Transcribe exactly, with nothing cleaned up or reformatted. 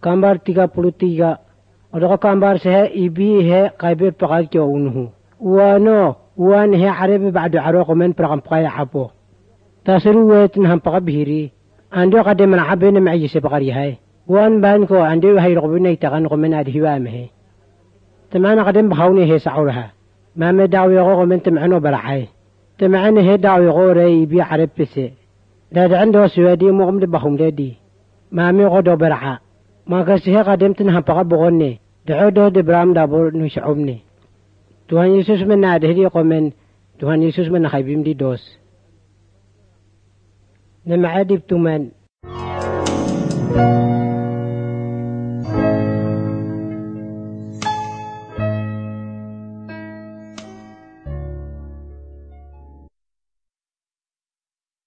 Gambar tiga puluh tiga. Ada gambar saya ibi he kaibe pakai ke unuhu. Wano wan he arabi ba'du araq men pragam paya apo. Tasru wetin ham pakai bihiri. Ando kade man abene ma'i se pakari hai. Wan ban ko ando hay raqbina itagan ko men adhi wa mehe. Tamana kade bahawni he sa'uraha. Ma me dawi ko men tam'ano bara'ai. Tamana he dawi gore ibi arab bise. Da عنده سوادي مغمد بهم دادي ما مي غدو برعا ما كسيه قدمت نها بقى بغني دعودو دبرام دابور نشعوبني توهان يسوس من ناده دي قومن توهان يسوس من خيبيم دي دوس لما عادي بتومن